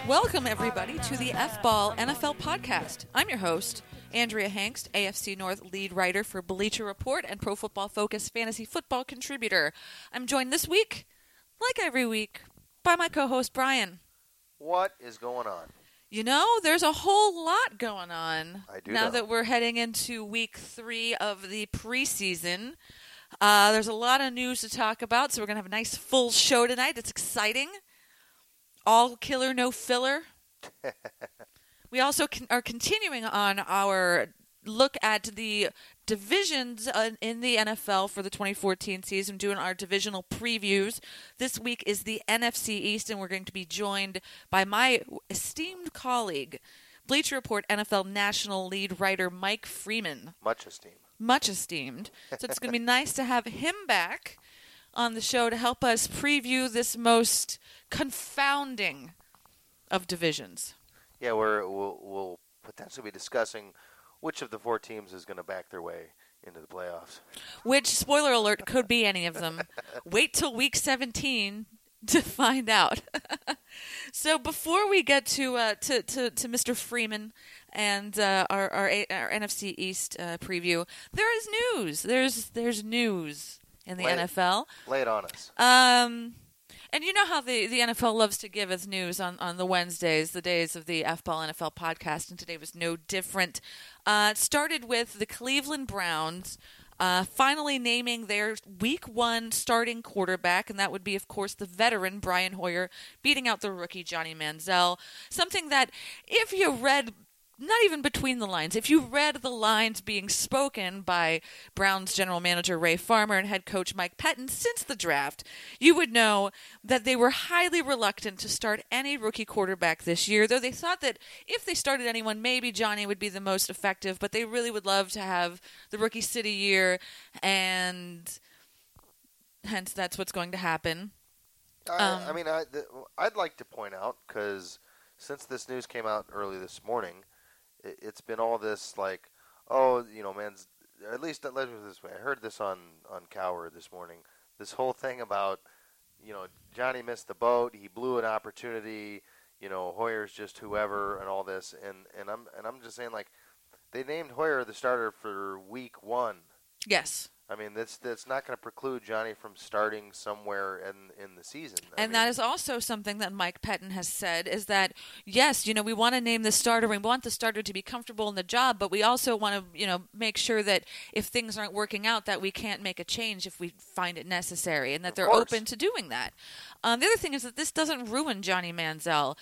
Welcome, everybody, to the F-Ball NFL podcast. I'm your host, Andrea Hangst, AFC North lead writer for Bleacher Report and Pro Football Focus fantasy football contributor. I'm joined this week, like every week, by my co-host, Brian. What is going on? You know, there's a whole lot going on now know. that we're heading into week 3 of the preseason. There's a lot of news to talk about, so we're going to have a nice full show tonight. It's exciting. All killer, no filler. We also are continuing on our look at the divisions in the NFL for the 2014 season, doing our divisional previews. This week is the NFC East, and we're going to be joined by my esteemed colleague, Bleacher Report NFL national lead writer Mike Freeman. Much esteemed. Much esteemed. So it's going to be nice to have him back on the show to help us preview this most confounding of divisions. Yeah, we'll potentially be discussing which of the 4 teams is going to back their way into the playoffs. Which, spoiler alert, could be any of them. Wait till week 17 to find out. So before we get to Mr. Freeman and our NFC East preview, there is news. There's news in the NFL. Lay it on us. And you know how the NFL loves to give us news on the Wednesdays, the days of the F-Ball NFL podcast, and today was no different. It started with the Cleveland Browns finally naming their Week 1 starting quarterback, and that would be, of course, the veteran Brian Hoyer, beating out the rookie Johnny Manziel. Something that, if you read, not even between the lines, if you read the lines being spoken by Browns general manager Ray Farmer and head coach Mike Pettin since the draft, you would know that they were highly reluctant to start any rookie quarterback this year, though they thought that if they started anyone, maybe Johnny would be the most effective, but they really would love to have the rookie city year, and hence that's what's going to happen. I'd like to point out, because since this news came out early this morning, it's been all this like, oh, you know, man, at least let me put it this way. I heard this on Cower this morning. This whole thing about, you know, Johnny missed the boat. He blew an opportunity. You know, Hoyer's just whoever and all this. And I'm just saying, like, they named Hoyer the starter for week 1. Yes. I mean, that's not going to preclude Johnny from starting somewhere in the season. That is also something that Mike Pettin has said, is that, yes, you know, we want to name the starter. We want the starter to be comfortable in the job, but we also want to, you know, make sure that if things aren't working out, that we can't make a change if we find it necessary, and that they're open to doing that. The other thing is that this doesn't ruin Johnny Manziel.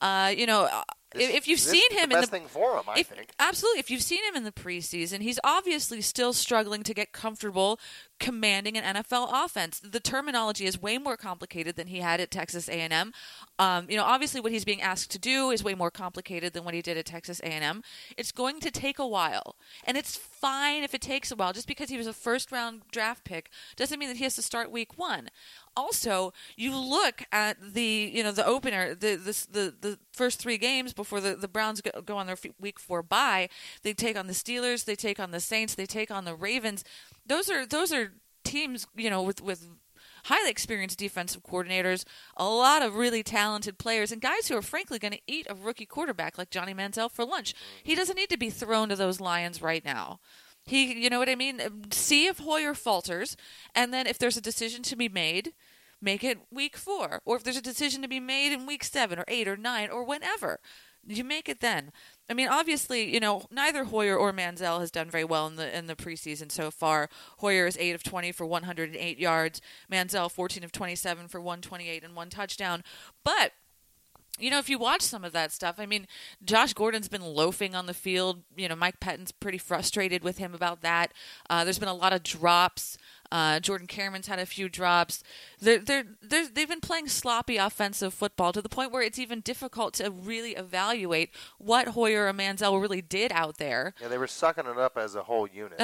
If you've seen him in the best thing for him, I think. Absolutely. If you've seen him in the preseason, he's obviously still struggling to get comfortable commanding an NFL offense. The terminology is way more complicated than he had at Texas A&M. Obviously what he's being asked to do is way more complicated than what he did at Texas A&M. It's going to take a while, and it's fine if it takes a while. Just because he was a first-round draft pick doesn't mean that he has to start week 1. Also, you look at the opener, the first 3 games before the Browns go on their week 4 bye. They take on the Steelers, they take on the Saints, they take on the Ravens. Those are teams, you know, with highly experienced defensive coordinators, a lot of really talented players, and guys who are frankly going to eat a rookie quarterback like Johnny Manziel for lunch. He doesn't need to be thrown to those lions right now. You know what I mean? See if Hoyer falters, and then if there's a decision to be made, make it week 4. Or if there's a decision to be made in week 7 or 8 or 9 or whenever, you make it then. I mean, obviously, you know, neither Hoyer or Manziel has done very well in the preseason so far. Hoyer is 8 of 20 for 108 yards. Manziel 14 of 27 for 128 and 1 touchdown. But you know, if you watch some of that stuff, I mean, Josh Gordon's been loafing on the field. You know, Mike Pettin's pretty frustrated with him about that. There's been a lot of drops. Jordan Cameron's had a few drops. They've been playing sloppy offensive football to the point where it's even difficult to really evaluate what Hoyer or Manziel really did out there. Yeah, they were sucking it up as a whole unit.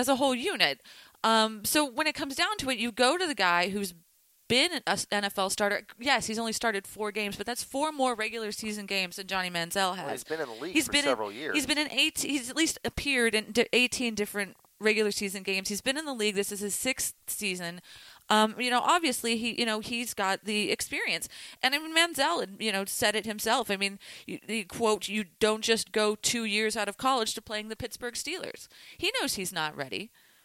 So when it comes down to it, you go to the guy who's been an NFL starter. Yes, he's only started 4 games, but that's 4 more regular season games than Johnny Manziel has. Well, he's been in the league for several years. He's been in 8. He's at least appeared in 18 different regular season games. He's been in the league. This is his 6th season. Obviously he's got the experience. And I mean, Manziel, said it himself. I mean, quote, "You don't just go 2 years out of college to playing the Pittsburgh Steelers." He knows he's not ready.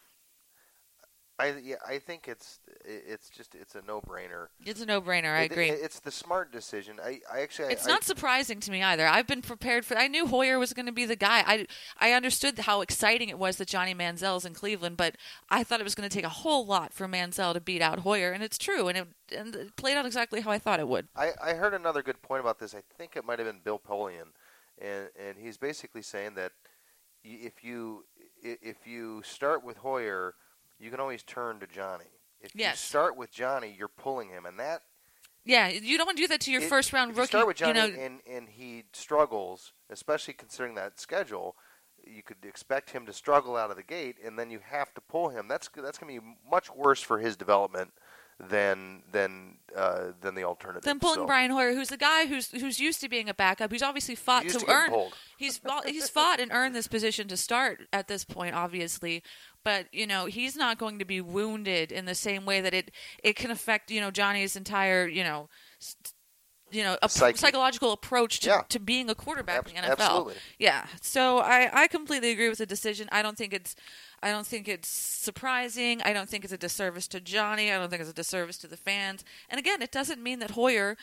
I think it's a no-brainer. It's a no-brainer. I agree. It's the smart decision. It's not surprising to me either. I've been prepared for. I knew Hoyer was going to be the guy. I understood how exciting it was that Johnny Manziel's in Cleveland, but I thought it was going to take a whole lot for Manziel to beat out Hoyer, and it's true, and it played out exactly how I thought it would. I heard another good point about this. I think it might have been Bill Polian, and he's basically saying that if you start with Hoyer, you can always turn to Johnny. If you start with Johnny, you're pulling him, and that. Yeah, you don't want to do that to your first-round rookie. You start with Johnny, and he struggles, especially considering that schedule. You could expect him to struggle out of the gate, and then you have to pull him. That's going to be much worse for his development than the alternative. Than pulling Brian Hoyer, who's the guy who's used to being a backup, who's obviously fought to earn. He's fought and earned this position to start at this point, obviously. But he's not going to be wounded in the same way that it can affect Johnny's entire psychological approach to being a quarterback in the NFL. Absolutely. Yeah. So I completely agree with the decision. I don't think it's surprising. I don't think it's a disservice to Johnny. I don't think it's a disservice to the fans. And again, it doesn't mean that Hoyer's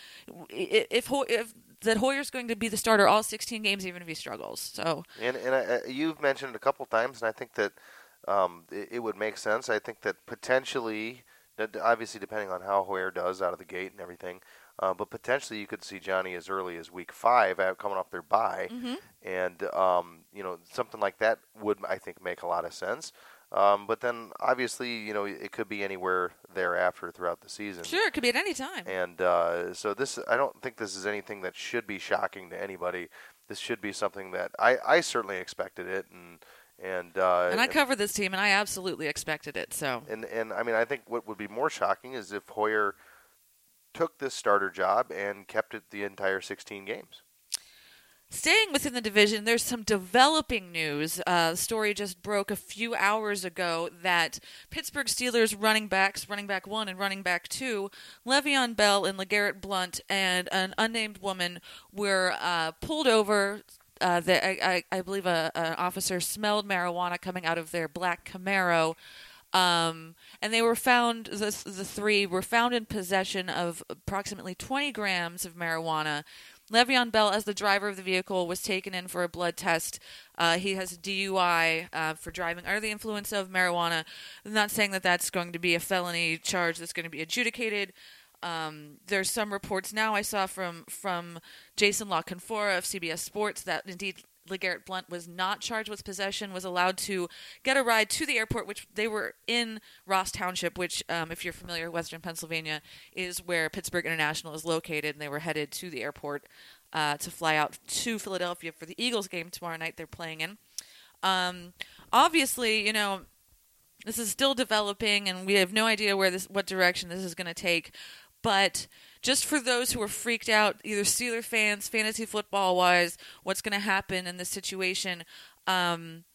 going to be the starter all 16 games, even if he struggles. So. And you've mentioned it a couple times, and I think that it would make sense. I think that potentially, obviously depending on how Hoyer does out of the gate and everything, but potentially you could see Johnny as early as week 5 coming off their bye, and something like that would, I think, make a lot of sense. But then obviously it could be anywhere thereafter throughout the season. Sure, it could be at any time. And so I don't think this is anything that should be shocking to anybody. This should be something that I certainly expected it, and I covered this team, and I absolutely expected it. So and I mean, I think what would be more shocking is if Hoyer took this starter job and kept it the entire 16 games. Staying within the division, there's some developing news. The story just broke a few hours ago that Pittsburgh Steelers running back 1 and running back 2, Le'Veon Bell and LeGarrette Blount, and an unnamed woman were pulled over. I believe an officer smelled marijuana coming out of their black Camaro. And they were found, the three were found in possession of approximately 20 grams of marijuana. Le'Veon Bell, as the driver of the vehicle, was taken in for a blood test. He has a DUI for driving under the influence of marijuana. I'm not saying that that's going to be a felony charge that's going to be adjudicated. There's some reports now I saw from Jason La Canfora of CBS Sports that indeed LeGarrette Blount was not charged with possession, was allowed to get a ride to the airport, which they were in Ross Township, which, if you're familiar with Western Pennsylvania, is where Pittsburgh International is located, and they were headed to the airport to fly out to Philadelphia for the Eagles game tomorrow night they're playing in. Obviously, this is still developing, and we have no idea what direction this is going to take, but just for those who are freaked out, either Steeler fans, fantasy football-wise, what's going to happen in this situation, look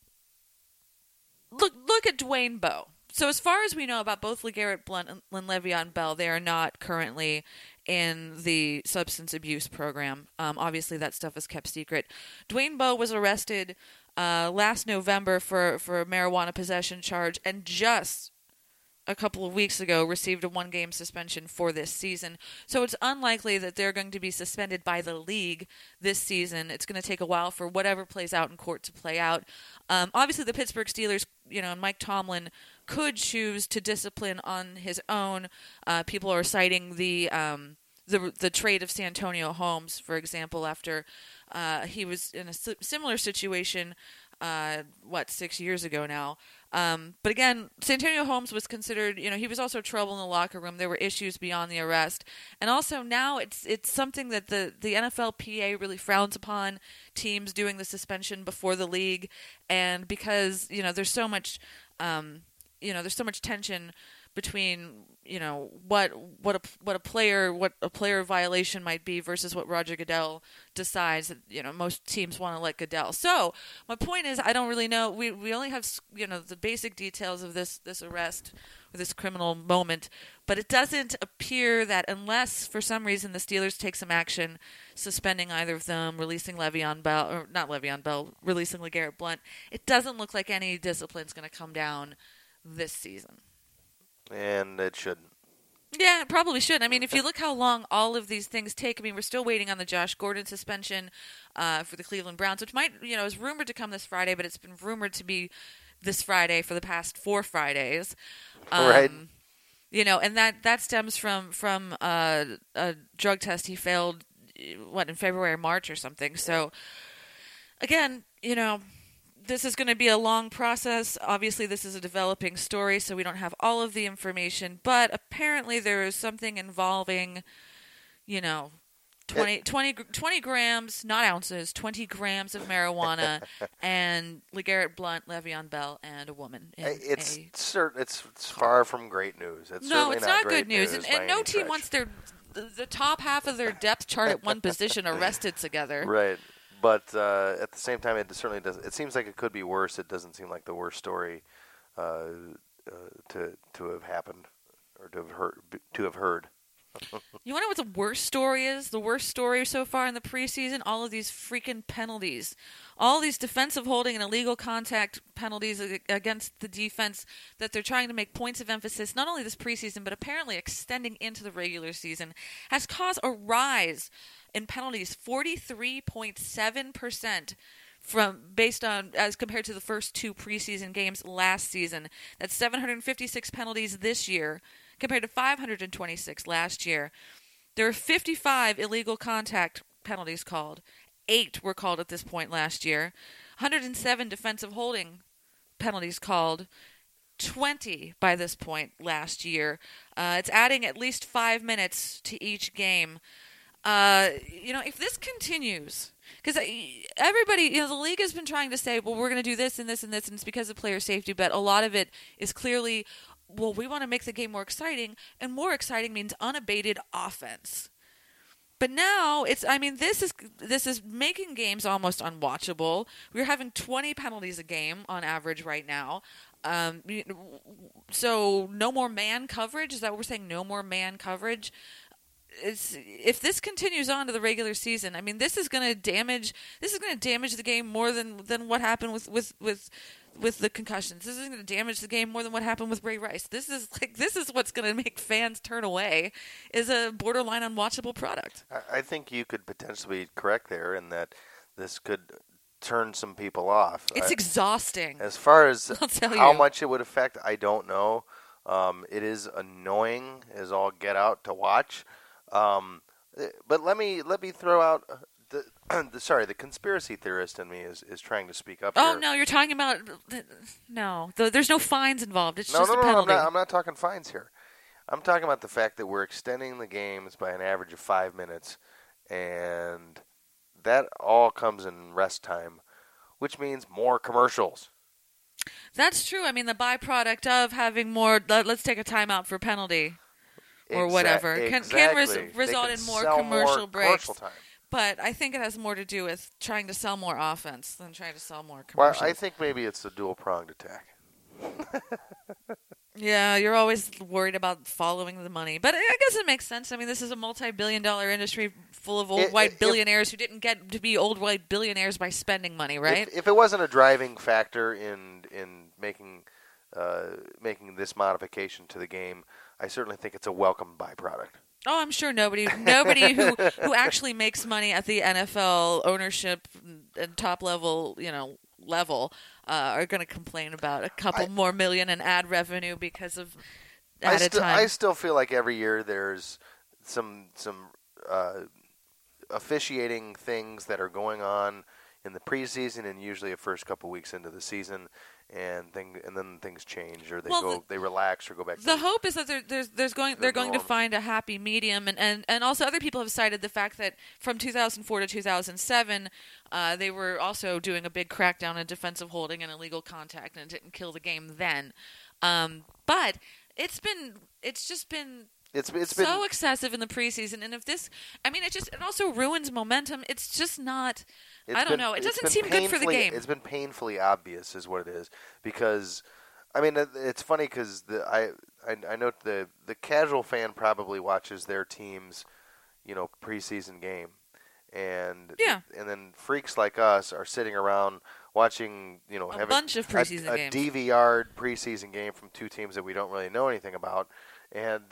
at Dwayne Bowe. So as far as we know about both LeGarrette Blount and Le'Veon Bell, they are not currently in the substance abuse program. Obviously, that stuff is kept secret. Dwayne Bowe was arrested last November for a marijuana possession charge, and just a couple of weeks ago received a 1-game suspension for this season. So it's unlikely that they're going to be suspended by the league this season. It's going to take a while for whatever plays out in court to play out. Obviously, the Pittsburgh Steelers, and Mike Tomlin could choose to discipline on his own. People are citing the trade of Santonio Holmes, for example, after he was in a similar situation 6 years ago now. But again, Santonio Holmes was considered, he was also trouble in the locker room. There were issues beyond the arrest. And also now it's something that the NFLPA really frowns upon, teams doing the suspension before the league. And because, there's so much, there's so much tension between what a player violation might be versus what Roger Goodell decides that most teams want to let Goodell. So my point is, I don't really know. We only have the basic details of this arrest this criminal moment. But it doesn't appear that unless, for some reason, the Steelers take some action, suspending either of them, releasing Le'Veon Bell, or not Le'Veon Bell, releasing LeGarrette Blount, it doesn't look like any discipline's going to come down this season. And it shouldn't. Yeah, it probably should. I mean, if you look how long all of these things take, I mean, we're still waiting on the Josh Gordon suspension for the Cleveland Browns, which might, is rumored to come this Friday, but it's been rumored to be this Friday for the past 4 Fridays. Right. And that stems from a drug test he failed, in February or March or something. So, again, this is going to be a long process. Obviously, this is a developing story, so we don't have all of the information. But apparently there is something involving, 20 grams, not ounces, 20 grams of marijuana, and LeGarrette Blount, Le'Veon Bell, and a woman. It's far from great news. It's not great good news. And no team wants the top half of their depth chart at one position arrested together. Right. But at the same time, it certainly does. It seems like it could be worse. It doesn't seem like the worst story to have happened or to have heard. You want to know what the worst story is? The worst story so far in the preseason? All of these freaking penalties. All these defensive holding and illegal contact penalties against the defense that they're trying to make points of emphasis, not only this preseason, but apparently extending into the regular season, has caused a rise in penalties, 43.7% based on as compared to the first 2 preseason games last season. That's 756 penalties this year compared to 526 last year. There are 55 illegal contact penalties called. 8 were called at this point last year. 107 defensive holding penalties called. 20 by this point last year. It's adding at least 5 minutes to each game. If this continues, because everybody, the league has been trying to say, well, we're going to do this and this and this, and it's because of player safety, but a lot of it is clearly, well, we want to make the game more exciting, and more exciting means unabated offense. But now this is making games almost unwatchable. We're having 20 penalties a game on average right now. So no more man coverage. Is that what we're saying? No more man coverage. If this continues on to the regular season, I mean, this is going to damage the game more than what happened with the concussions. This is going to damage the game more than what happened with Ray Rice. This is what's going to make fans turn away, is a borderline unwatchable product. I think you could potentially be correct there in that this could turn some people off. It's exhausting. As far as how you. much it would affect, I don't know. It is annoying as all get out to watch. But let me throw out the conspiracy theorist in me is trying to speak up. Oh here. no, you're talking about there's no fines involved. It's just a No, penalty. I'm not talking fines here. I'm talking about the fact that we're extending the games by an average of 5 minutes, and that all comes in rest time, which means more commercials. That's true. I mean, the byproduct of having more, let's take a timeout for penalty. Or whatever can result in more commercial breaks. Time. But I think it has more to do with trying to sell more offense than trying to sell more commercials. Well, I think maybe it's the dual-pronged attack. Yeah, you're always worried about following the money. But I guess it makes sense. I mean, this is a multi-billion-dollar industry full of old white billionaires who didn't get to be old white billionaires by spending money, right? If it wasn't a driving factor in making this modification to the game, I certainly think it's a welcome byproduct. Oh, I'm sure nobody who actually makes money at the NFL ownership and top level, are going to complain about a couple more million in ad revenue because of added time. I still feel like every year there's some officiating things that are going on in the preseason and usually the first couple weeks into the season. And then things change, or they relax, or go back. The hope is that they're going to find a happy medium, and also other people have cited the fact that from 2004 to 2007, they were also doing a big crackdown on defensive holding and illegal contact, and it didn't kill the game then. But it's just been so excessive in the preseason, and if this, it also ruins momentum. It's just not. I don't know. It doesn't seem good for the game. It's been painfully obvious, is what it is. Because, it's funny because I know the casual fan probably watches their team's, preseason game, and then freaks like us are sitting around watching, a bunch of preseason games, a DVR preseason game from two teams that we don't really know anything about, and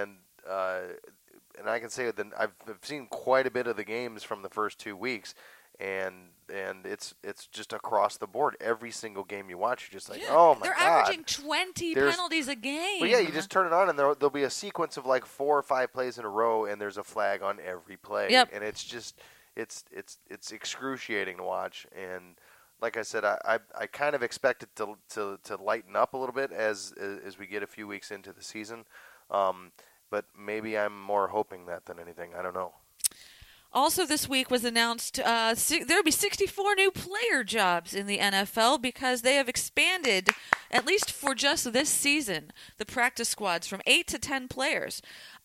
I can say that I've seen quite a bit of the games from the first 2 weeks. And it's just across the board. Every single game you watch, you're just like, oh my God. They're averaging 20 penalties a game. Well, yeah, you just turn it on, and there'll be a sequence of like 4 or 5 plays in a row, and there's a flag on every play. Yep. And it's just it's excruciating to watch. And like I said, I kind of expect it to lighten up a little bit as we get a few weeks into the season. But maybe I'm more hoping that than anything. I don't know. Also this week was announced there will be 64 new player jobs in the NFL because they have expanded, at least for just this season, the practice squads from 8 to 10 players.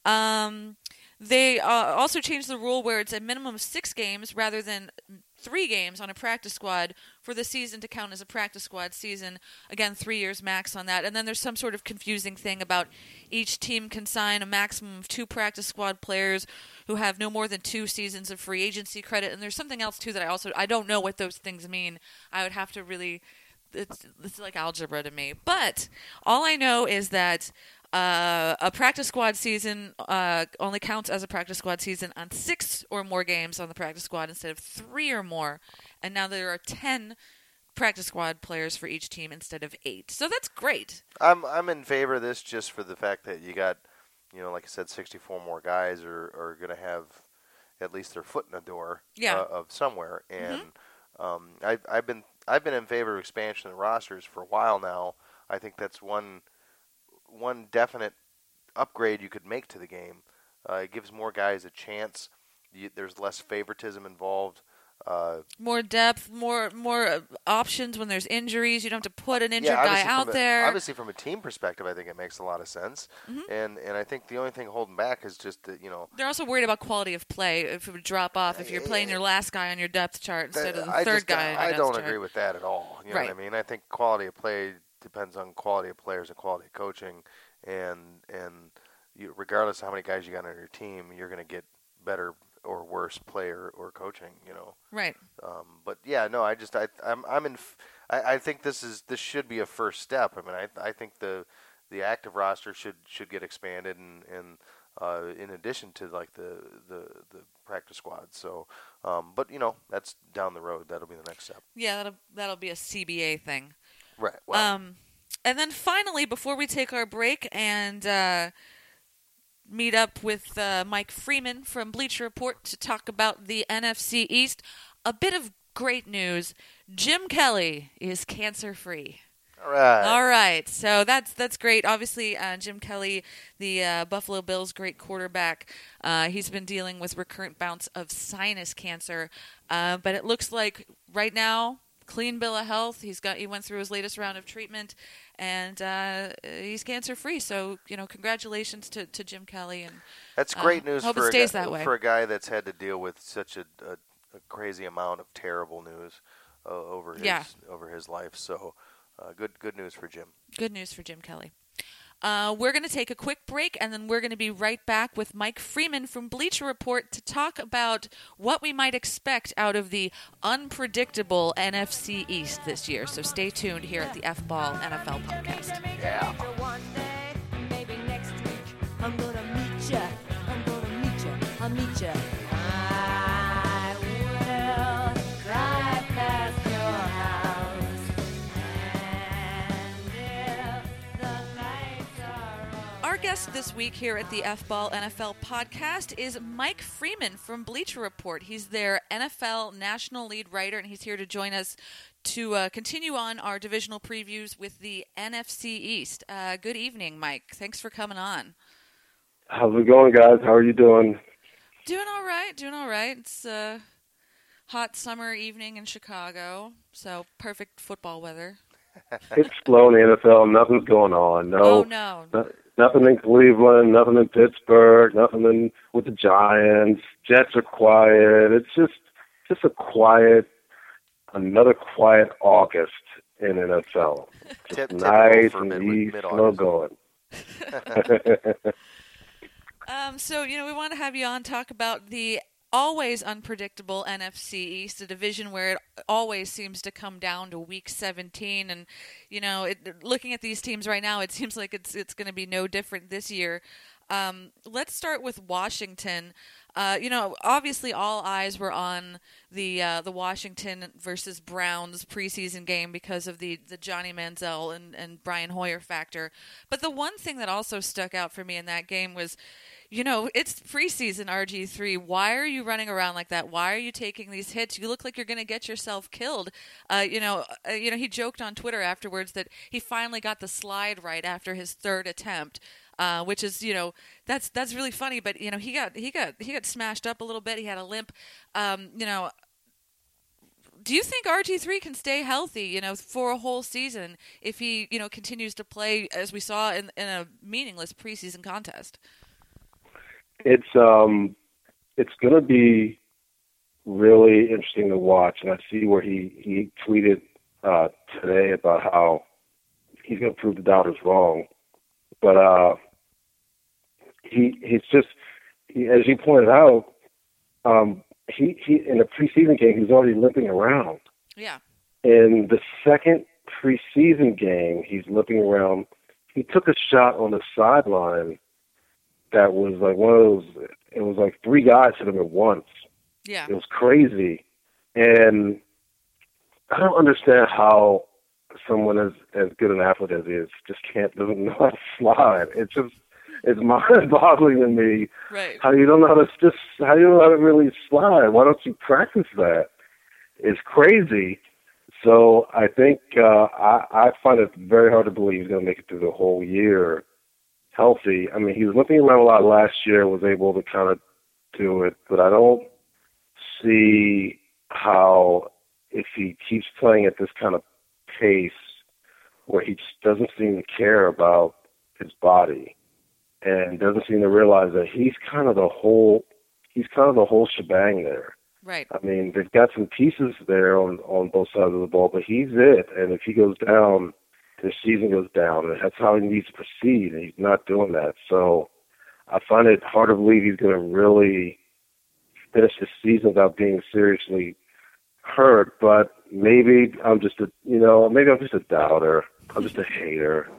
They also changed the rule where it's a minimum of 6 games rather than 3 games on a practice squad for the season to count as a practice squad season. Again, 3 years max on that. And then there's some sort of confusing thing about each team can sign a maximum of 2 practice squad players who have no more than 2 seasons of free agency credit. And there's something else, too, that I don't know what those things mean. I would have to really... It's like algebra to me. But all I know is that a practice squad season only counts as a practice squad season on 6 or more games on the practice squad instead of 3 or more. And now there are 10 practice squad players for each team instead of 8. So that's great. I'm in favor of this just for the fact that you got, like I said, 64 more guys are going to have at least their foot in the door of somewhere. And I've been in favor of expansion of rosters for a while now. I think that's one definite upgrade you could make to the game. It gives more guys a chance. There's less favoritism involved. More depth, more options when there's injuries. You don't have to put an injured guy out there. Obviously, from a team perspective, I think it makes a lot of sense. And I think the only thing holding back is just that, They're also worried about quality of play. If it would drop off, if you're playing your last guy on your depth chart instead of the third guy on your I depth don't chart. agree with that at all. You know what I mean? I think quality of play depends on quality of players and quality of coaching. And regardless of how many guys you got on your team, you're going to get better or worse player or coaching, Right. But yeah, no, I think this should be a first step. I mean, I think the active roster should get expanded and in addition to like the practice squad. So, but that's down the road. That'll be the next step. Yeah, that'll be a CBA thing. Right. Well, and then finally, before we take our break and meet up with Mike Freeman from Bleacher Report to talk about the NFC East, a bit of great news. Jim Kelly is cancer-free. All right. So that's great. Obviously, Jim Kelly, the Buffalo Bills' great quarterback, he's been dealing with recurrent bouts of sinus cancer. But it looks like right now, clean bill of health. He went through his latest round of treatment, and he's cancer-free. So, congratulations to Jim Kelly. And that's great news hope for it stays that way. For a guy that's had to deal with such a crazy amount of terrible news over his life. So, good news for Jim. Good news for Jim Kelly. We're going to take a quick break, and then we're going to be right back with Mike Freeman from Bleacher Report to talk about what we might expect out of the unpredictable NFC East this year. So stay tuned here at the F-Ball NFL Podcast. Yeah. I'm gonna meet ya. I'll meet ya. I will drive past your house, and if the lights are on. Our guest this week here at the F-Ball NFL Podcast is Mike Freeman from Bleacher Report. He's their NFL national lead writer, and he's here to join us to continue on our divisional previews with the NFC East. Good evening, Mike. Thanks for coming on. How's it going, guys? How are you doing? Doing all right. It's a hot summer evening in Chicago, so perfect football weather. It's slow in the NFL. Nothing's going on. No. Nothing in Cleveland, nothing in Pittsburgh, nothing with the Giants. Jets are quiet. It's just another quiet August in NFL. Just nice and easy, slow going. So, we want to have you on talk about the always unpredictable NFC East, a division where it always seems to come down to Week 17. And, looking at these teams right now, it seems like it's going to be no different this year. Let's start with Washington. Obviously all eyes were on the Washington versus Browns preseason game because of the Johnny Manziel and Brian Hoyer factor. But the one thing that also stuck out for me in that game was, it's preseason, RG3. Why are you running around like that? Why are you taking these hits? You look like you're going to get yourself killed. He joked on Twitter afterwards that he finally got the slide right after his third attempt. Which is, that's really funny. But he got smashed up a little bit. He had a limp. Do you think RG3 can stay healthy, for a whole season if he, continues to play as we saw in a meaningless preseason contest? It's going to be really interesting to watch, and I see where he tweeted today about how he's going to prove the doubters wrong, but he's just, as you pointed out, he in the preseason game he's already limping around. Yeah. In the second preseason game, he's limping around. He took a shot on the sideline that was like one of those. It was like three guys hit him at once. Yeah. It was crazy, and I don't understand how someone as good an athlete as he is just doesn't know how to slide. It's mind-boggling to me. Right. How you don't know how to really slide. Why don't you practice that? It's crazy. So I think I find it very hard to believe he's going to make it through the whole year healthy. I mean, he was limping around a lot last year, was able to kind of do it, but I don't see how, if he keeps playing at this kind of pace where he just doesn't seem to care about his body and doesn't seem to realize that he's kind of the whole shebang there. Right. I mean, they've got some pieces there on both sides of the ball, but he's it. And if he goes down, his season goes down, and that's how he needs to proceed, and he's not doing that. So I find it hard to believe he's going to really finish the season without being seriously hurt. But maybe I'm just a doubter. I'm just a hater.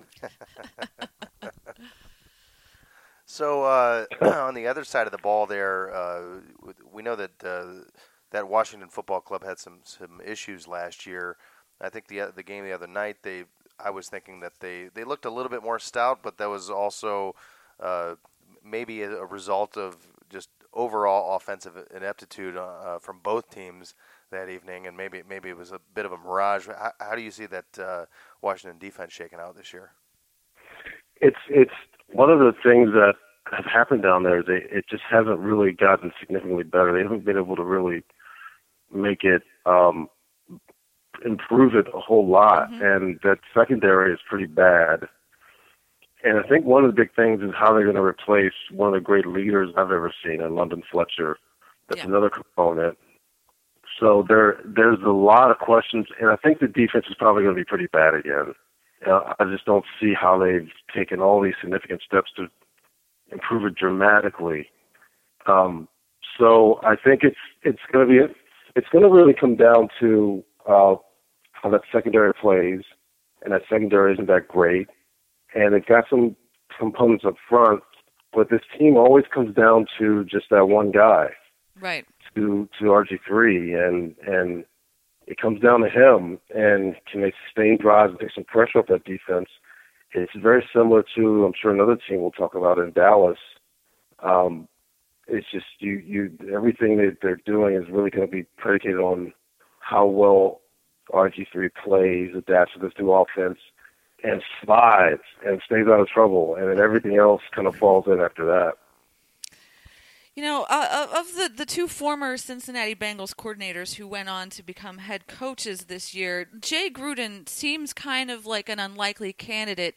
So on the other side of the ball there, we know that that Washington Football Club had some issues last year. I think the game the other night, I was thinking that they looked a little bit more stout, but that was also maybe a result of just overall offensive ineptitude from both teams that evening, and maybe it was a bit of a mirage. How do you see that Washington defense shaking out this year? It's one of the things that have happened down there. It just hasn't really gotten significantly better. They haven't been able to really make it improve it a whole lot, and that secondary is pretty bad. And I think one of the big things is how they're going to replace one of the great leaders I've ever seen in London Fletcher. That's another component. So there's a lot of questions, and I think the defense is probably going to be pretty bad again. I just don't see how they've taken all these significant steps to improve it dramatically. So I think it's going to really come down to how that secondary plays, and that secondary isn't that great. And they've got some components up front, but this team always comes down to just that one guy, right? To RG3, and it comes down to him. And can they sustain drives and take some pressure off that defense? It's very similar to, I'm sure, another team we'll talk about in Dallas. It's just everything that they're doing is really going to be predicated on how well RG3 plays, adapts to this new offense, and slides and stays out of trouble, and then everything else kind of falls in after that. Of the two former Cincinnati Bengals coordinators who went on to become head coaches this year, Jay Gruden seems kind of like an unlikely candidate.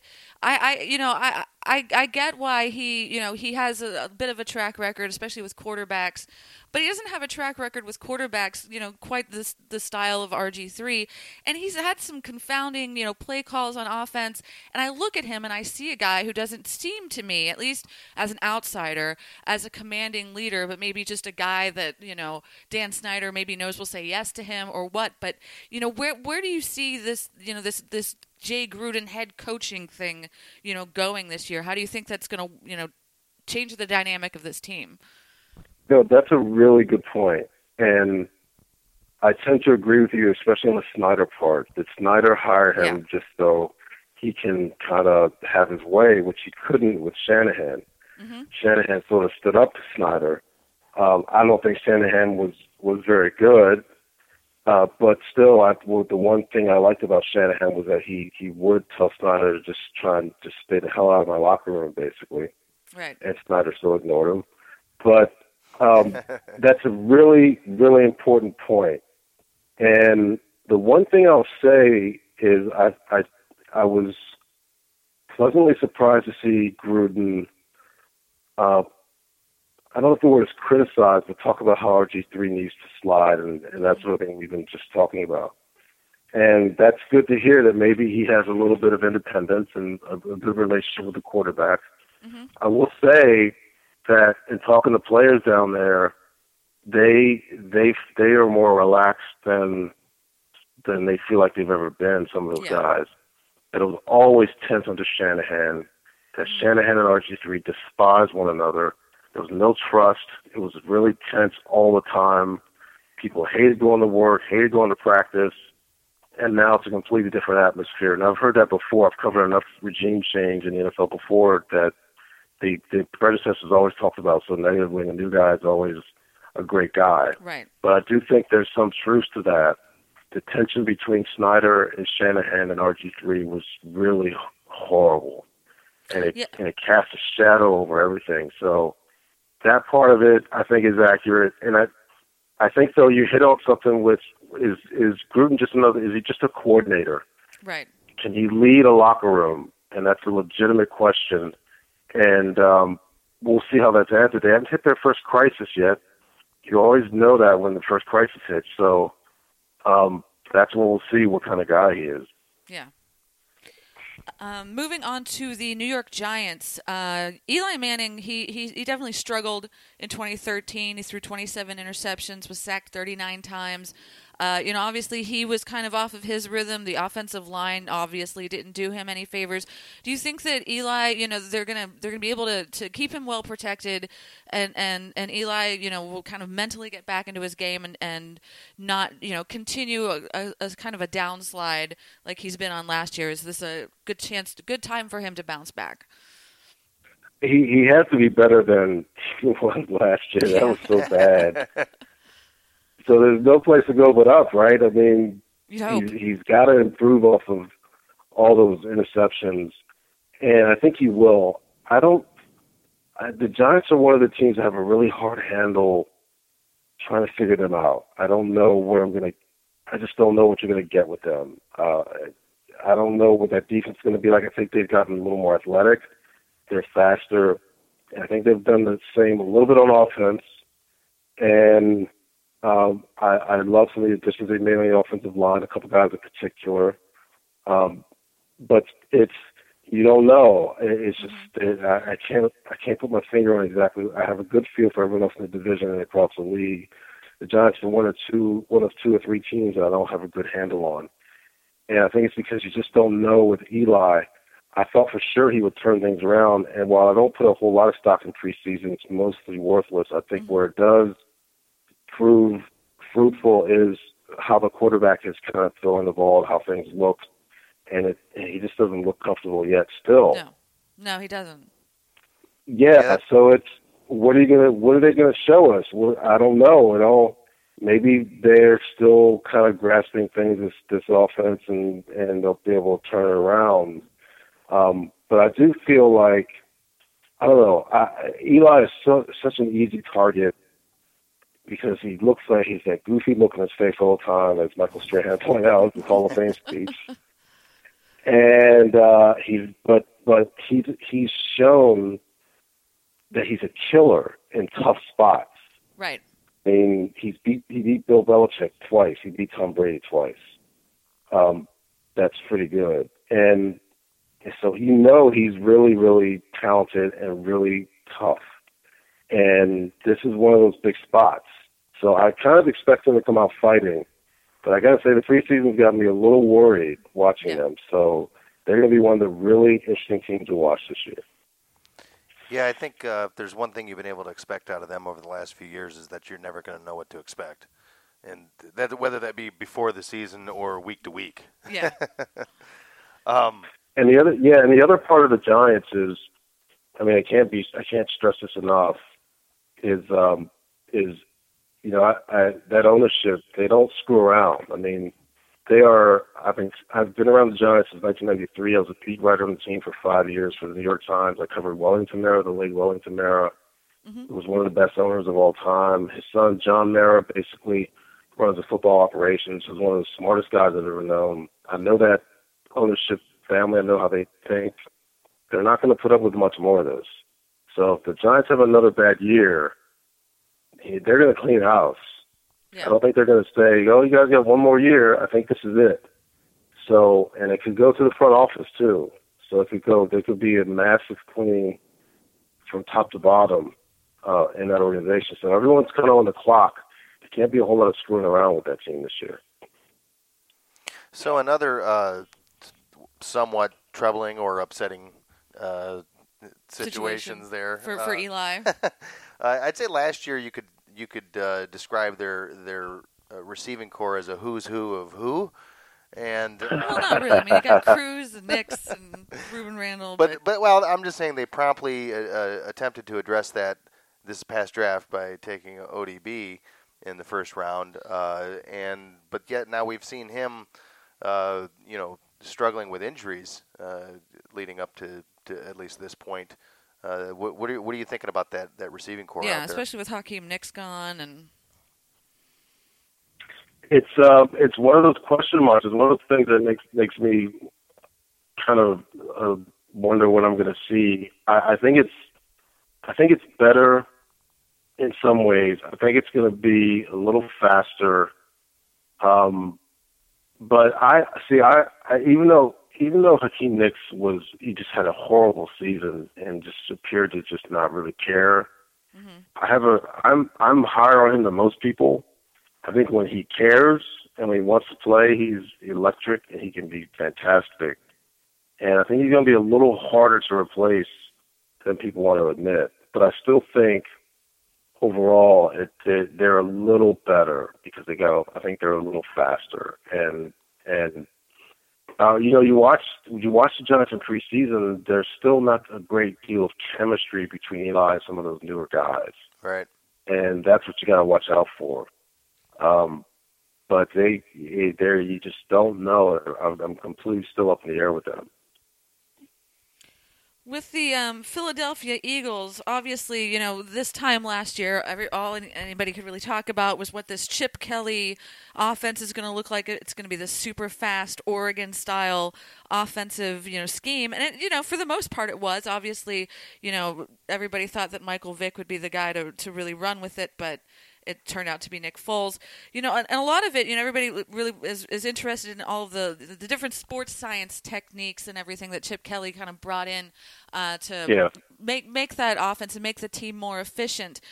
I get why he has a bit of a track record, especially with quarterbacks, but he doesn't have a track record with quarterbacks, quite the style of RG3. And he's had some confounding, play calls on offense. And I look at him and I see a guy who doesn't seem to me, at least as an outsider, as a commanding leader, but maybe just a guy that, Dan Snyder maybe knows will say yes to him or what. But, where do you see this, this Jay Gruden head coaching thing, going this year? How do you think that's going to, change the dynamic of this team? No, that's a really good point. And I tend to agree with you, especially on the Snyder part, that Snyder hired him just so he can kind of have his way, which he couldn't with Shanahan. Mm-hmm. Shanahan sort of stood up to Snyder. I don't think Shanahan was very good, but still, the one thing I liked about Shanahan was that he would tell Snyder to just try and just stay the hell out of my locker room, basically. Right. And Snyder still ignored him. But that's a really, really important point. And the one thing I'll say is I was pleasantly surprised to see Gruden, I don't know if the word is criticized, but talk about how RG3 needs to slide and that sort of thing we've been just talking about. And that's good to hear that maybe he has a little bit of independence and a good relationship with the quarterback. Mm-hmm. I will say that in talking to players down there, they are more relaxed than they feel like they've ever been, some of those guys. And it was always tense under Shanahan, that Shanahan and RG3 despised one another. There was no trust. It was really tense all the time. People hated going to work, hated going to practice, and now it's a completely different atmosphere. And I've heard that before. I've covered enough regime change in the NFL before that the predecessors always talked about so negatively, and the new guy is always a great guy. Right. But I do think there's some truth to that. The tension between Snyder and Shanahan and RG3 was really horrible, and it cast a shadow over everything. So that part of it, I think, is accurate. And I think, though, you hit on something with is Gruden is he just a coordinator? Right. Can he lead a locker room? And that's a legitimate question. And we'll see how that's answered. They haven't hit their first crisis yet. You always know that when the first crisis hits. So that's when we'll see what kind of guy he is. Yeah. Moving on to the New York Giants, Eli Manning, he definitely struggled in 2013. He threw 27 interceptions, was sacked 39 times. Obviously he was kind of off of his rhythm. The offensive line obviously didn't do him any favors. Do you think that Eli, they're gonna be able to keep him well protected, and Eli, will kind of mentally get back into his game and not, continue a kind of a downslide like he's been on last year? Is this a good time for him to bounce back? He has to be better than he was last year. That was so bad. So there's no place to go but up, right? I mean, he's got to improve off of all those interceptions, and I think he will. The Giants are one of the teams that have a really hard handle trying to figure them out. I don't know I just don't know what you're going to get with them. I don't know what that defense is going to be like. I think they've gotten a little more athletic. They're faster. And I think they've done the same a little bit on offense. And I love some of the additions they made on the offensive line, a couple guys in particular. But you don't know. It's just I can't put my finger on exactly. I have a good feel for everyone else in the division and across the league. The Giants are one of two or three teams that I don't have a good handle on. And I think it's because you just don't know with Eli. I thought for sure he would turn things around. And while I don't put a whole lot of stock in preseason, it's mostly worthless. I think where it does prove fruitful is how the quarterback is kind of throwing the ball, how things look. And he just doesn't look comfortable yet still. No, he doesn't. Yeah, so it's what are they gonna show us? Well, I don't know. Maybe they're still kind of grasping things this offense, and they'll be able to turn it around. But I do feel like, I don't know, Eli is such an easy target because he looks like he's that goofy look on his face all the time, as Michael Strahan pointed out in the Hall of Fame speech. And he's shown that he's a killer in tough spots. Right. I mean, he beat Bill Belichick twice. He beat Tom Brady twice. That's pretty good. And so he's really, really talented and really tough. And this is one of those big spots. So I kind of expect him to come out fighting. But I got to say, the preseason's got me a little worried watching them. So they're going to be one of the really interesting teams to watch this year. Yeah, I think if there's one thing you've been able to expect out of them over the last few years is that you're never going to know what to expect. And that whether that be before the season or week to week. Yeah. And the other part of the Giants is, I mean, I can't stress this enough, is that ownership, they don't screw around. I mean, I've been around the Giants since 1993. I was a beat writer on the team for 5 years for the New York Times. I covered Wellington Mara, the late Wellington Mara. Mm-hmm. He was one of the best owners of all time. His son, John Mara, basically runs the football operations. He's one of the smartest guys I've ever known. I know that ownership family. I know how they think. They're not going to put up with much more of this. So if the Giants have another bad year, they're going to clean house. Yeah. I don't think they're going to say, oh, you guys got one more year. I think this is it. So, and it could go to the front office too. So there could be a massive cleaning from top to bottom in that organization. So everyone's kind of on the clock. There can't be a whole lot of screwing around with that team this year. So another somewhat troubling or upsetting situations there for Eli. I'd say last year you could describe their receiving core as a who's who of who, and well, not really. I mean, you got Cruz and Nix and Reuben Randall. But well, I'm just saying they promptly attempted to address that this past draft by taking ODB in the first round, but yet now we've seen him, struggling with injuries leading up to at least this point. What are you thinking about that receiving core? Yeah, out there? especially with Hakeem Nicks gone, and it's one of those question marks. It's one of those things that makes me kind of wonder what I'm going to see. I think it's better in some ways. I think it's going to be a little faster. But even though Hakeem Nicks he just had a horrible season and just appeared to just not really care. Mm-hmm. I'm higher on him than most people. I think when he cares and when he wants to play, he's electric and he can be fantastic. And I think he's going to be a little harder to replace than people want to admit. But I still think overall they're a little better because I think they're a little faster. And you watch the Giants in preseason, there's still not a great deal of chemistry between Eli and some of those newer guys. Right. And that's what you got to watch out for. But you just don't know. I'm completely still up in the air with them. With the Philadelphia Eagles, obviously, this time last year, all anybody could really talk about was what this Chip Kelly offense is going to look like. It's going to be this super fast Oregon-style offensive, scheme. And, for the most part it was. Obviously, everybody thought that Michael Vick would be the guy to really run with it, but it turned out to be Nick Foles. And a lot of it, everybody really is interested in all of the different sports science techniques and everything that Chip Kelly kind of brought in to make that offense and make the team more efficient.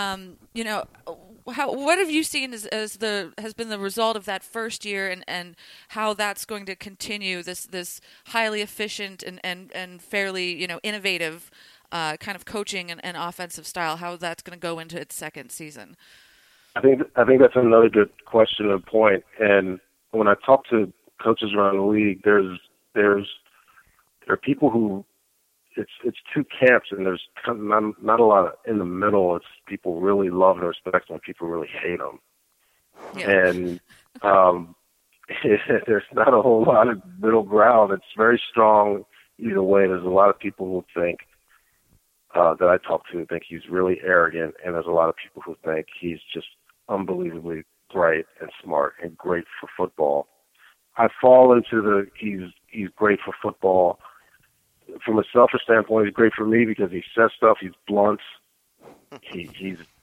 What have you seen has been the result of that first year and how that's going to continue this highly efficient and fairly innovative kind of coaching and offensive style, how that's going to go into its second season? I think that's another good question and point. And when I talk to coaches around the league, there are people who it's two camps, and there's not a lot in the middle. It's people really love and respect them, and people really hate them. Yeah. And there's not a whole lot of middle ground. It's very strong either way. There's a lot of people who think that I talk to think he's really arrogant, and there's a lot of people who think he's just unbelievably bright and smart and great for football. I fall into he's great for football. From a selfish standpoint, he's great for me because he says stuff. He's blunt. He's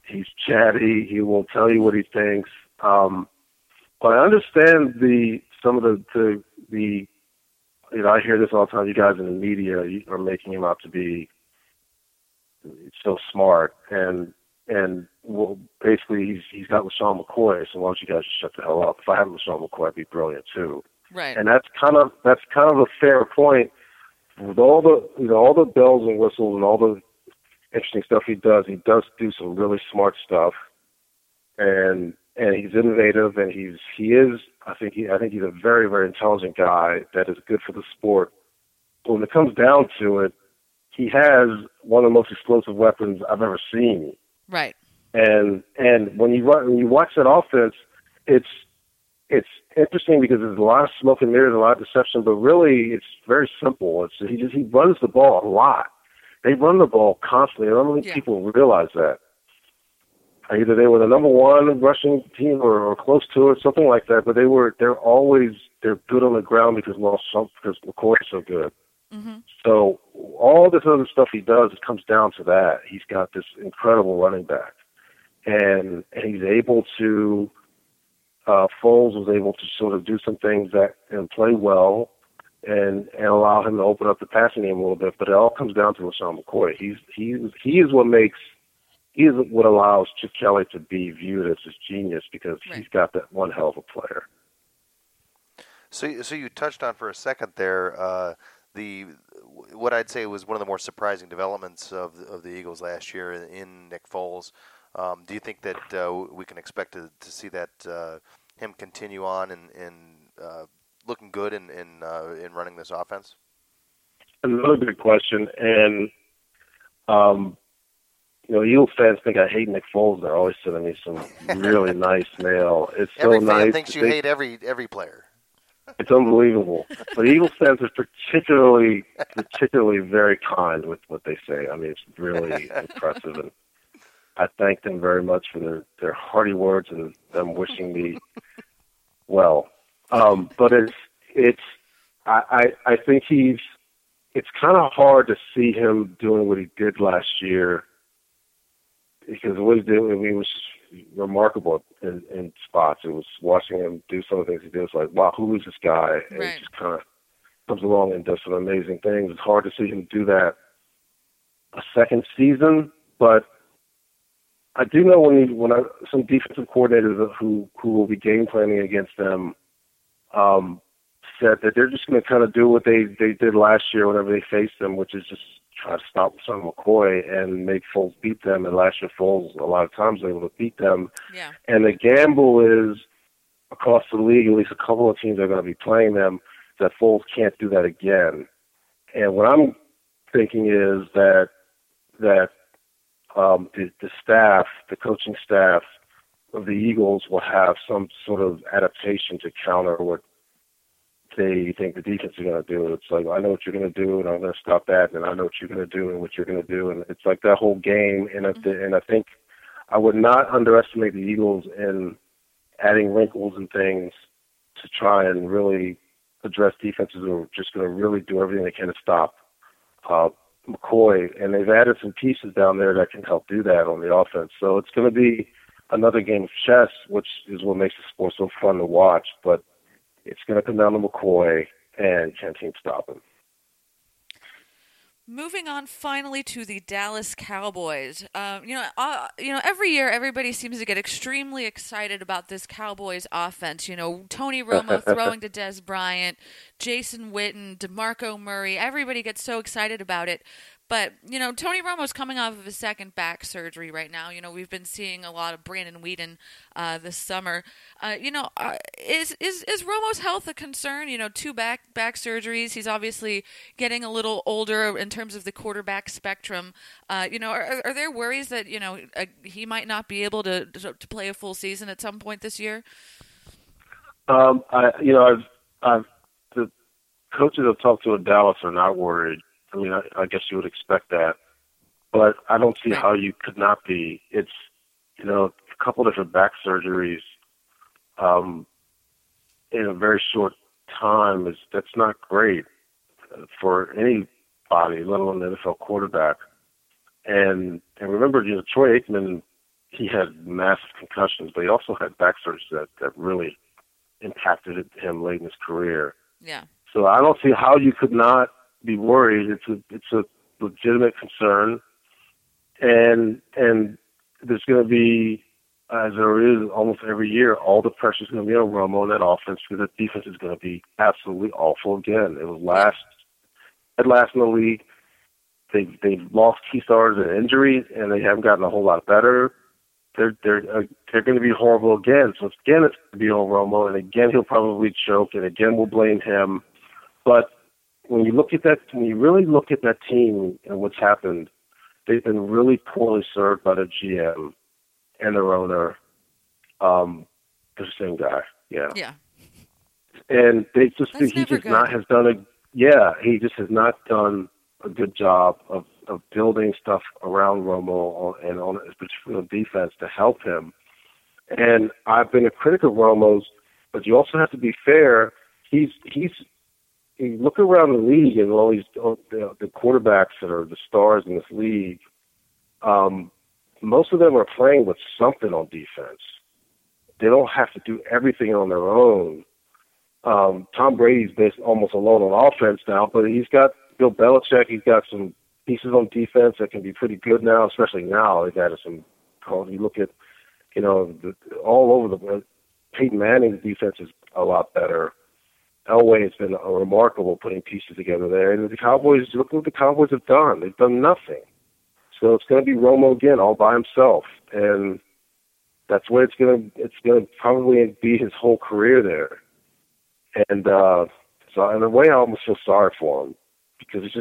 He's chatty. He will tell you what he thinks. But I understand some of the I hear this all the time. You guys in the media are making him out to be so smart, and well, basically he's got LaShawn McCoy. So why don't you guys just shut the hell up? If I had LaShawn McCoy, I'd be brilliant too. Right. And that's kind of a fair point. With all the bells and whistles and all the interesting stuff he does do some really smart stuff, and he's innovative, and I think he's a very, very intelligent guy that is good for the sport. But when it comes down to it, he has one of the most explosive weapons I've ever seen. Right. And when you watch that offense, it's interesting because there's a lot of smoke and mirrors, a lot of deception, but really it's very simple. He runs the ball a lot. They run the ball constantly. I don't think people realize that. Either they were the number one rushing team or close to it, something like that. But they're good on the ground because McCoy is so good. Mm-hmm. So all this other stuff he does, it comes down to that. He's got this incredible running back, and he's able to. Foles was able to sort of do some things and play well, and allow him to open up the passing game a little bit. But it all comes down to LaShawn McCoy. He is what allows Chip Kelly to be viewed as his genius because he's got that one hell of a player. So you touched on for a second there what I'd say was one of the more surprising developments of the Eagles last year in Nick Foles. Do you think that we can expect to see that him continue on and looking good in running this offense? Another good question, and Eagles fans think I hate Nick Foles. They're always sending me some really nice mail. It's so every nice. Every fan thinks you hate every player. It's unbelievable. But Eagles fans are particularly very kind with what they say. I mean, it's really impressive, and I thank them very much for their hearty words and them wishing me well. But I think it's kind of hard to see him doing what he did last year because what he did, was remarkable in spots. It was watching him do some of the things he did. It's like, wow, who is this guy? And he just kind of comes along and does some amazing things. It's hard to see him do that a second season, but I do know when some defensive coordinators who will be game planning against them said that they're just going to kind of do what they did last year whenever they faced them, which is just try to stop Son McCoy and make Foles beat them. And last year, Foles a lot of times was able to beat them. Yeah. And the gamble is across the league, at least a couple of teams are going to be playing them, that Foles can't do that again. And what I'm thinking is that the staff, the coaching staff of the Eagles will have some sort of adaptation to counter what they think the defense is going to do. It's like, I know what you're going to do, and I'm going to stop that, and I know what you're going to do and what you're going to do. And it's like that whole game. And I think I would not underestimate the Eagles in adding wrinkles and things to try and really address defenses who are just going to really do everything they can to stop McCoy. And they've added some pieces down there that can help do that on the offense. So it's going to be another game of chess, which is what makes the sport so fun to watch. But it's going to come down to McCoy, and can team stop him. Moving on finally to the Dallas Cowboys. Every year everybody seems to get extremely excited about this Cowboys offense. Tony Romo throwing to Dez Bryant, Jason Witten, DeMarco Murray. Everybody gets so excited about it. But, Tony Romo's coming off of his second back surgery right now. We've been seeing a lot of Brandon Weeden this summer. Is Romo's health a concern? 2 back surgeries. He's obviously getting a little older in terms of the quarterback spectrum. Are there worries that, he might not be able to play a full season at some point this year? The coaches I've talked to in Dallas are not worried. I mean, I guess you would expect that, but I don't see how you could not be. It's, a couple different back surgeries in a very short time. That's not great for anybody, let alone an NFL quarterback. And remember, Troy Aikman he had massive concussions, but he also had back surgeries that really impacted him late in his career. Yeah. So I don't see how you could not be worried. It's a legitimate concern, and there's going to be, as there is almost every year, all the pressure is going to be on Romo and that offense, because that defense is going to be absolutely awful again. It was last in the league. They've lost key starters and injuries, and they haven't gotten a whole lot better. They're going to be horrible again. So again, it's going to be on Romo, and again he'll probably choke, and again we'll blame him. But when you really look at that team and what's happened, they've been really poorly served by the GM and their owner. The same guy, yeah. Yeah. And they just That's he never just good. not has done he just has not done a good job of building stuff around Romo and on particularly defense to help him. And I've been a critic of Romo's, but you also have to be fair. You look around the league and all these the quarterbacks that are the stars in this league. Most of them are playing with something on defense. They don't have to do everything on their own. Tom Brady's based almost alone on offense now, but he's got Bill Belichick. He's got some pieces on defense that can be pretty good now, especially now. They've added some. You look at, all over the Peyton Manning's defense is a lot better. Elway has been remarkable putting pieces together there. And the Cowboys, look at what the Cowboys have done. They've done nothing. So it's going to be Romo again, all by himself, and that's where it's going to probably be his whole career there. And so in a way, I almost feel sorry for him, because it's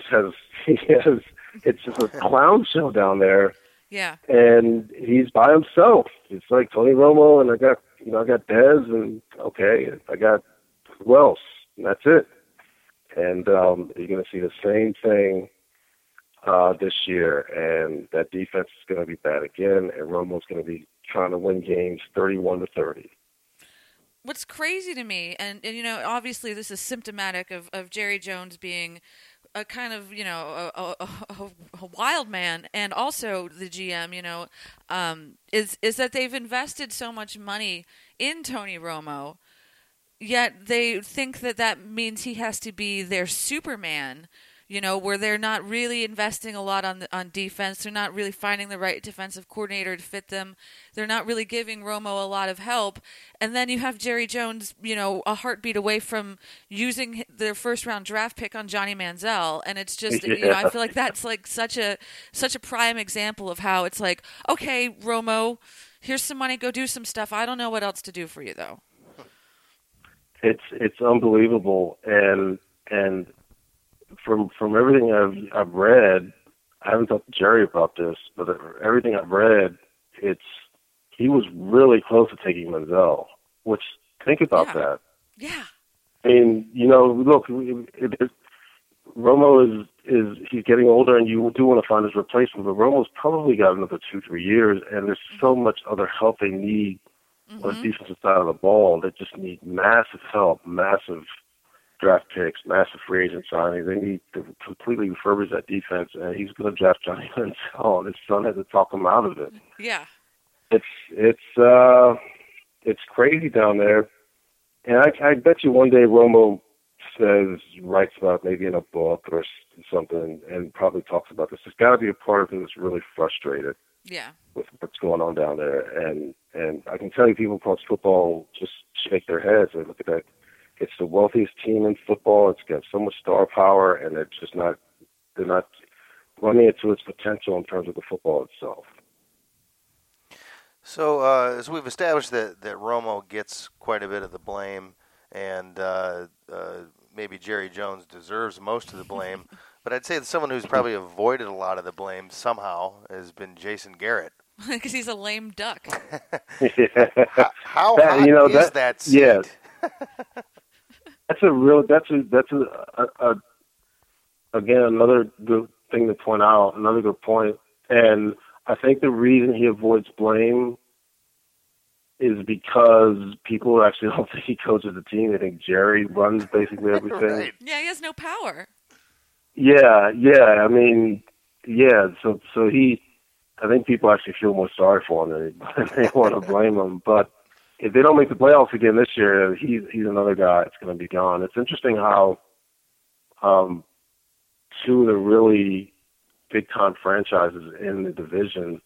just a clown show down there. Yeah. And he's by himself. It's like Tony Romo, and I got Dez, and I got who else? And that's it. And you're going to see the same thing this year, and that defense is going to be bad again, and Romo's going to be trying to win games 31-30. What's crazy to me, and obviously this is symptomatic of Jerry Jones being a kind of, a wild man, and also the GM, is that they've invested so much money in Tony Romo, yet they think that means he has to be their Superman, where they're not really investing a lot on defense. They're not really finding the right defensive coordinator to fit them. They're not really giving Romo a lot of help. And then you have Jerry Jones, a heartbeat away from using their first-round draft pick on Johnny Manziel. And it's just, I feel like that's like such a prime example of how it's like, okay, Romo, here's some money, go do some stuff. I don't know what else to do for you, though. It's unbelievable, and from everything I've read, I haven't talked to Jerry about this, but everything I've read, he was really close to taking Manziel. Which, think about that. Yeah. I mean, look, Romo is he's getting older, and you do want to find his replacement, but Romo's probably got another 2-3 years, and there's so much other help they need on the defensive side of the ball. They just need massive help, massive draft picks, massive free agent signings. They need to completely refurbish that defense, and he's going to draft Johnny Manziel, and his son had to talk him out of it. Yeah. It's crazy down there, and I bet you one day Romo writes about maybe in a book or something, and probably talks about this. There's got to be a part of him that's really frustrated. Yeah. With what's going on down there, and I can tell you, people across football just shake their heads and look at that. It's the wealthiest team in football. It's got so much star power, and they're not running it to its potential in terms of the football itself. So as we've established that Romo gets quite a bit of the blame, and maybe Jerry Jones deserves most of the blame, but I'd say that someone who's probably avoided a lot of the blame somehow has been Jason Garrett. Because he's a lame duck. How hot is that seat? Yeah. Again, another good thing to point out, another good point. And I think the reason he avoids blame is because people actually don't think he coaches the team. They think Jerry runs basically everything. Right. Yeah, he has no power. Yeah. I mean, yeah. So he I think people actually feel more sorry for him than they want to blame him. But if they don't make the playoffs again this year, he's another guy that's going to be gone. It's interesting how two of the really big-time franchises in the division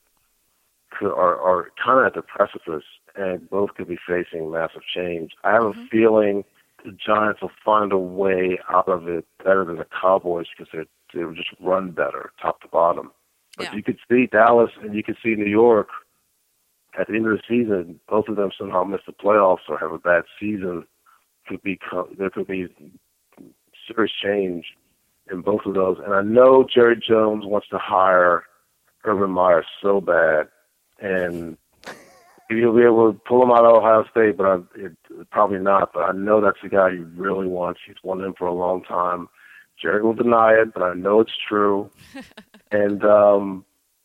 are kind of at the precipice, and both could be facing massive change. I have a feeling the Giants will find a way out of it better than the Cowboys because they will just run better, top to bottom. But you could see Dallas and you could see New York at the end of the season. Both of them somehow miss the playoffs or have a bad season. There could be serious change in both of those. And I know Jerry Jones wants to hire Urban Meyer so bad, and he'll be able to pull him out of Ohio State, but probably not. But I know that's the guy he really wants. He's wanted him for a long time. Jerry will deny it, but I know it's true. And so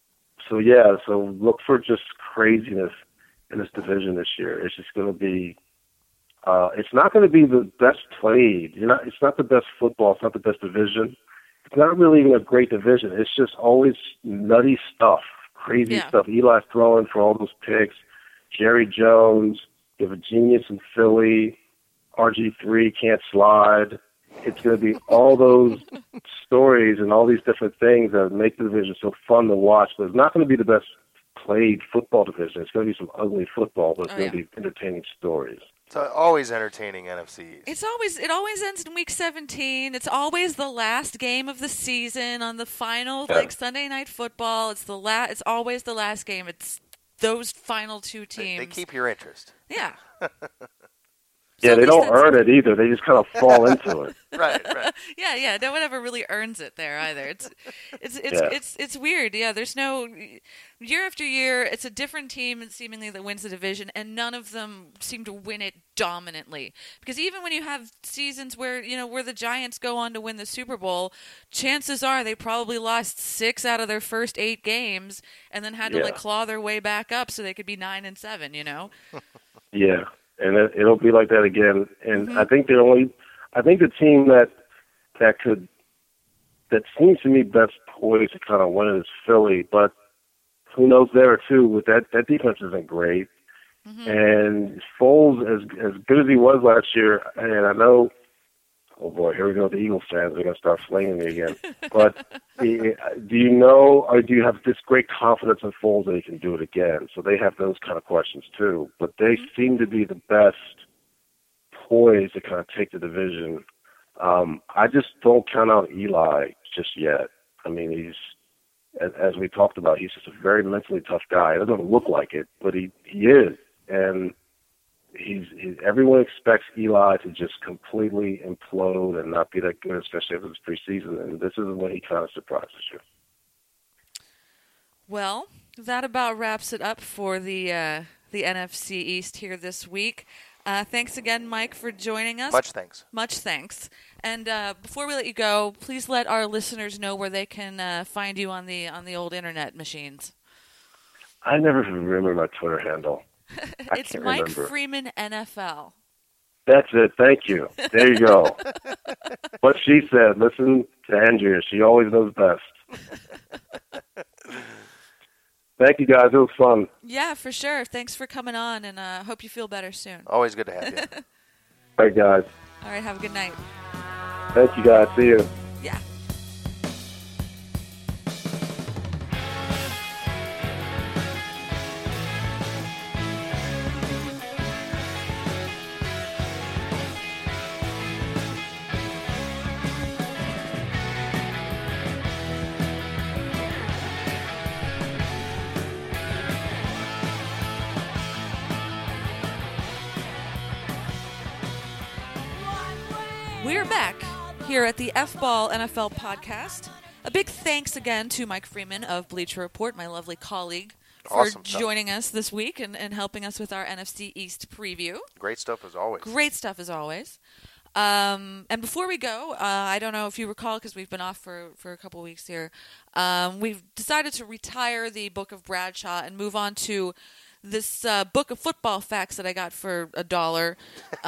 look for just craziness in this division this year. It's just going to be it's not going to be the best played. It's not the best football. It's not the best division. It's not really even a great division. It's just always nutty stuff, crazy stuff. Eli throwing for all those picks. Jerry Jones, you have a genius in Philly. RG3 can't slide. It's going to be all those stories and all these different things that make the division so fun to watch. But it's not going to be the best played football division. It's going to be some ugly football, but it's going to be entertaining stories. It's always entertaining NFC East. It always ends in week 17. It's always the last game of the season on the final Sunday night football. It's always the last game. It's those final two teams. They keep your interest. Yeah. Yeah, they don't earn it either. They just kind of fall into it. Right. Yeah. No one ever really earns it there either. It's weird. Yeah, there's no year after year. It's a different team seemingly that wins the division, and none of them seem to win it dominantly. Because even when you have seasons where the Giants go on to win the Super Bowl, chances are they probably lost 6 out of their first 8 games, and then had to claw their way back up so they could be 9-7. Yeah. And it'll be like that again. And I think the team that seems to me best poised to kind of win it is Philly. But who knows there too? With that defense isn't great. And Foles, as good as he was last year, and I know, oh boy, here we go. The Eagles fans are going to start flaming me again. But do you know, or do you have this great confidence in Foles that he can do it again? So they have those kind of questions too. But they seem to be the best poised to kind of take the division. I just don't count out Eli just yet. I mean, he's, as we talked about, he's just a very mentally tough guy. It doesn't look like it, but he is. And everyone expects Eli to just completely implode and not be that good, especially after this preseason. And this is when he kind of surprises you. Well, that about wraps it up for the NFC East here this week. Thanks again, Mike, for joining us. Much thanks. And before we let you go, please let our listeners know where they can find you on the old internet machines. I never remember my Twitter handle. It's Mike Freeman NFL. That's it. Thank you. There you go. What she said. Listen to Andrea. She always knows best. Thank you, guys. It was fun. Yeah, for sure. Thanks for coming on, and hope you feel better soon. Always good to have you. All right, guys. All right, have a good night. Thank you, guys. See you. Yeah. We're back here at the F-Ball NFL podcast. A big thanks again to Mike Freeman of Bleacher Report, my lovely colleague, for joining us this week and helping us with our NFC East preview. Great stuff as always. And before we go, I don't know if you recall, because we've been off for a couple weeks here, we've decided to retire the Book of Bradshaw and move on to this book of football facts that I got for $1,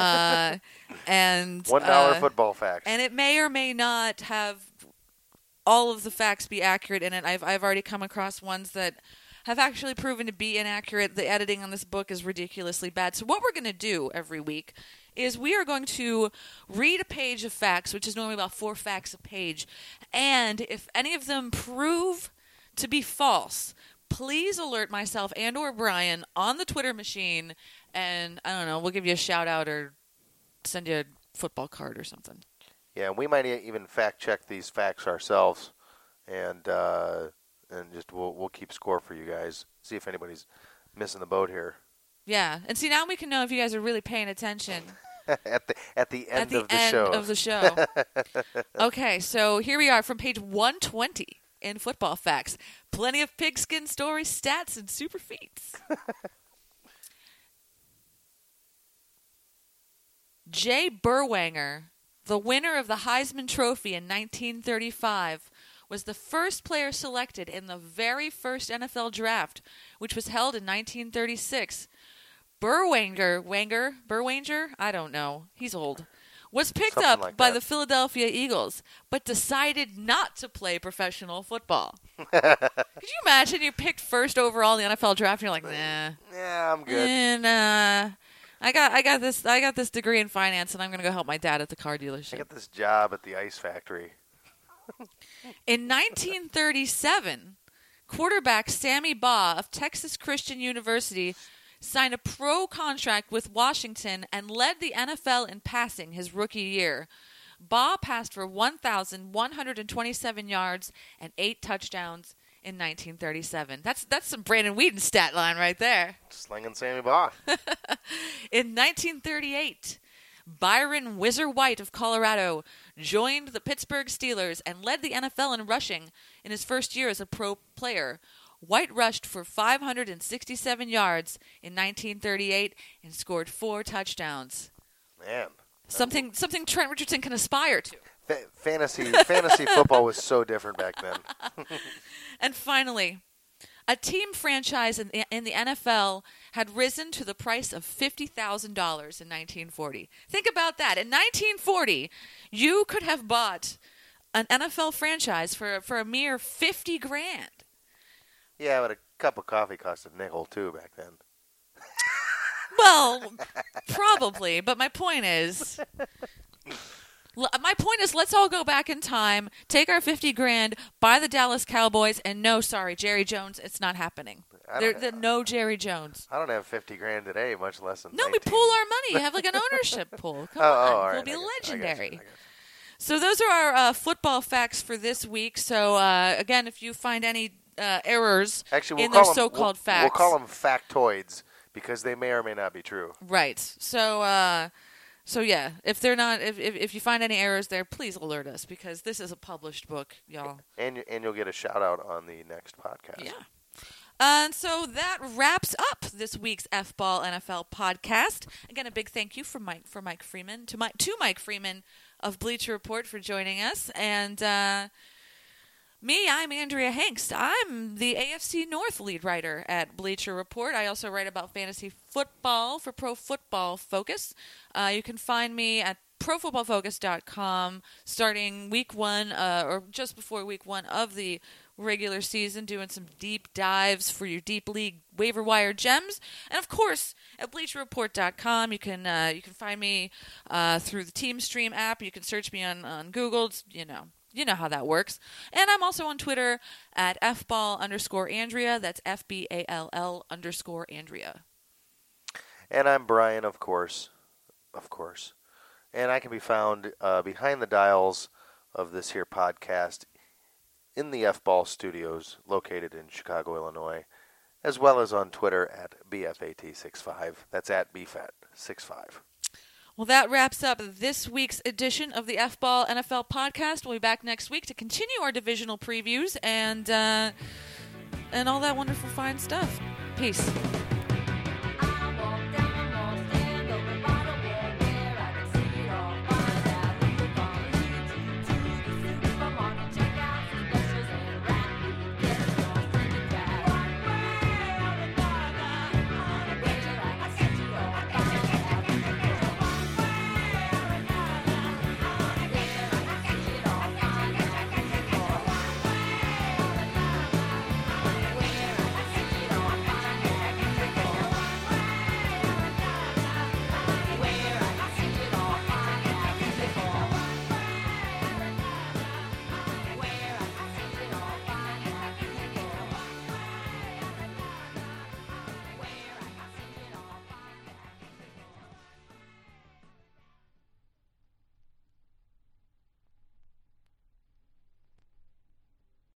and $1 football facts, and it may or may not have all of the facts be accurate in it. I've already come across ones that have actually proven to be inaccurate. The editing on this book is ridiculously bad. So what we're going to do every week is we are going to read a page of facts, which is normally about 4 facts a page. And if any of them prove to be false, please alert myself and or Brian on the Twitter machine, and I don't know, we'll give you a shout out or send you a football card or something. Yeah, we might even fact check these facts ourselves, and just we'll keep score for you guys. See if anybody's missing the boat here. Yeah, and see, now we can know if you guys are really paying attention. at the end of the show. Okay, so here we are from page 120 in Football Facts. Plenty of pigskin stories, stats, and super feats. Jay Berwanger, the winner of the Heisman Trophy in 1935, was the first player selected in the very first NFL draft, which was held in 1936. Berwanger, I don't know, he's old, was picked Something up like by that. the Philadelphia Eagles, but decided not to play professional football. Could you imagine you picked first overall in the NFL draft and you're like, nah. Yeah, I'm good. And I got this degree in finance, and I'm going to go help my dad at the car I dealership. got this job at the ice factory. In 1937, quarterback Sammy Baugh of Texas Christian University signed a pro contract with Washington and led the NFL in passing his rookie year. Baugh passed for 1,127 yards and 8 touchdowns in 1937. That's some Brandon Whedon stat line right there. Slinging Sammy Baugh. In 1938, Byron Whizzer White of Colorado joined the Pittsburgh Steelers and led the NFL in rushing in his first year as a pro player. White rushed for 567 yards in 1938 and scored 4 touchdowns. Man. Something Trent Richardson can aspire to. Fantasy football was so different back then. And finally, a team franchise in the NFL had risen to the price of $50,000 in 1940. Think about that. In 1940, you could have bought an NFL franchise for a mere $50,000. Yeah, but a cup of coffee cost a nickel too back then. Well, probably. But my point is, let's all go back in time, take our $50,000, buy the Dallas Cowboys, and no, sorry, Jerry Jones, it's not happening. No Jerry Jones. I don't have $50,000 today, much less than. No, 19. we pool our money. You have like an ownership pool. Come on, all right, we'll be I got legendary. you. So those are our football facts for this week. So again, if you find any errors Actually, in those so-called facts, we'll call them factoids because they may or may not be true. right? So yeah, if they're not, if you find any errors there, please alert us because this is a published book, y'all. And you'll get a shout out on the next podcast. Yeah. And so that wraps up this week's F-Ball NFL podcast. Again, a big thank you to Mike Freeman of Bleacher Report for joining us. And I'm Andrea Hanks. I'm the AFC North lead writer at Bleacher Report. I also write about fantasy football for Pro Football Focus. You can find me at ProFootballFocus.com starting week 1 or just before week 1 of the regular season, doing some deep dives for your deep league waiver wire gems. And of course, at BleacherReport.com, you can find me through the TeamStream app. You can search me on Google. It's, you know how that works. And I'm also on Twitter at FBall_Andrea. That's FBALL_Andrea. And I'm Brian, of course. And I can be found behind the dials of this here podcast in the F-Ball studios located in Chicago, Illinois, as well as on Twitter at BFAT65. That's at BFAT65. Well, that wraps up this week's edition of the F-Ball NFL podcast. We'll be back next week to continue our divisional previews and all that wonderful fine stuff. Peace.